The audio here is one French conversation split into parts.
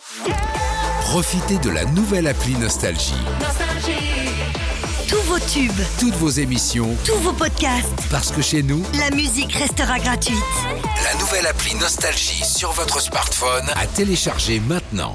Profitez de la nouvelle appli Nostalgie. Tous vos tubes, Toutes vos émissions, tous vos podcasts, parce que chez nous, la musique restera gratuite. la nouvelle appli Nostalgie sur votre smartphone à télécharger maintenant.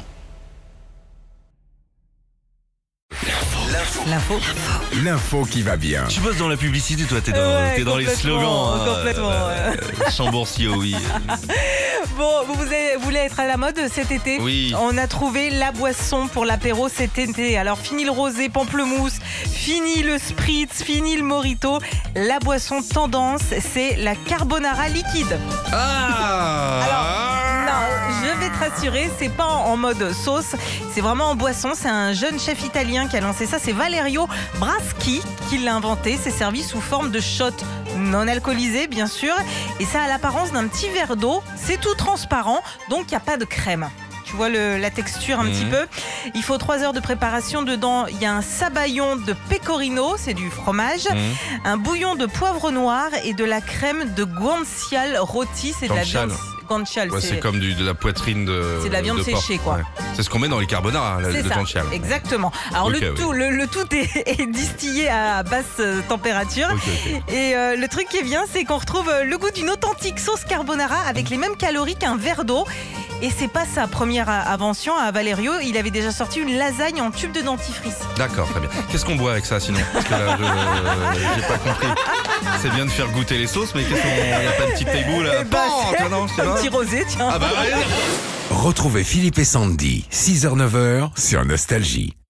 L'info qui va bien. Tu bosses dans la publicité, toi, t'es dans les slogans. Complètement. Chambourcier, oui. Bon, vous voulez être à la mode cet été ? Oui. On a trouvé la boisson pour l'apéro cet été. Alors, fini le rosé pamplemousse, fini le spritz, fini le mojito. La boisson tendance, c'est la carbonara liquide. Non, je vais te rassurer, c'est pas en mode sauce, c'est vraiment en boisson. C'est un jeune chef italien qui a lancé ça, c'est Valerio Braschi qui l'a inventé. C'est servi sous forme de shot non alcoolisé, bien sûr, et ça a l'apparence d'un petit verre d'eau. C'est tout transparent, donc il n'y a pas de crème. Tu vois la texture un petit peu. Il faut 3 heures de préparation. Dedans, il y a un sabayon de pecorino, c'est du fromage, un bouillon de poivre noir et de la crème de guanciale rôti, c'est de la Guanciale. viande. Guanciale, Ouais, c'est comme de la poitrine de. C'est de la viande porc. séchée, quoi. Ouais. C'est ce qu'on met dans les carbonara, c'est le ça, guanciale. exactement. Alors Ok, le tout est distillé à basse température. Ok. Et le truc qui est bien, c'est qu'on retrouve le goût d'une authentique sauce carbonara avec les mêmes calories qu'un verre d'eau. Et c'est pas sa première invention à Valerio. Il avait déjà sorti une lasagne en tube de dentifrice. D'accord, très bien. Qu'est-ce qu'on boit avec ça sinon ? Parce que là, j'ai pas compris. C'est bien de faire goûter les sauces, mais qu'est-ce qu'on. Il n'y a pas de petit égout là. C'est un petit rosé, tiens. Ah bah ouais. Retrouvez Philippe et Sandy, 6h-9h sur Nostalgie.